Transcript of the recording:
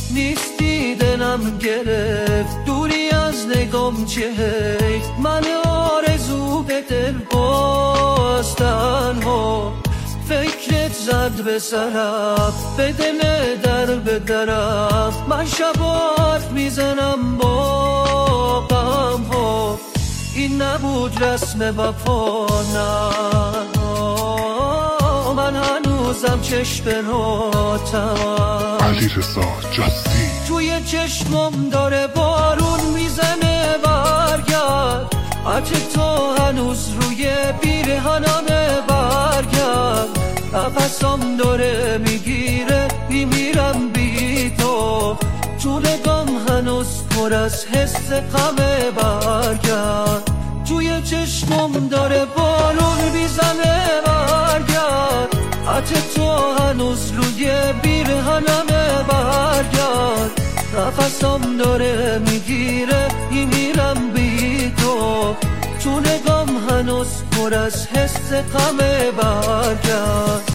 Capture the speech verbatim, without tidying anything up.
نیستی دلم گرفت دوری از نگام چه حیف من آرزو به دل باز تنها فکرت زد به سرم به دل در به درم من شب حرف میزنم با غم ها این نبود رسم وفا نه من هنوزم چشم راتم علیرضا جاستی توی چشمم داره بارون میزنه برگرد عطر تو هنوز روی پیرهنمه برگرد نفسم داره میگیره میمیرم بی تو طولگام هنوز پر از حس غمه برگرد توی چشمم داره بارون میزنه برگرد عطر تو هنوز روی پیرهنمه برگرد نفسم داره میگیره میمیرم بی تو طولگام هنوز پر از حس غمه برگرد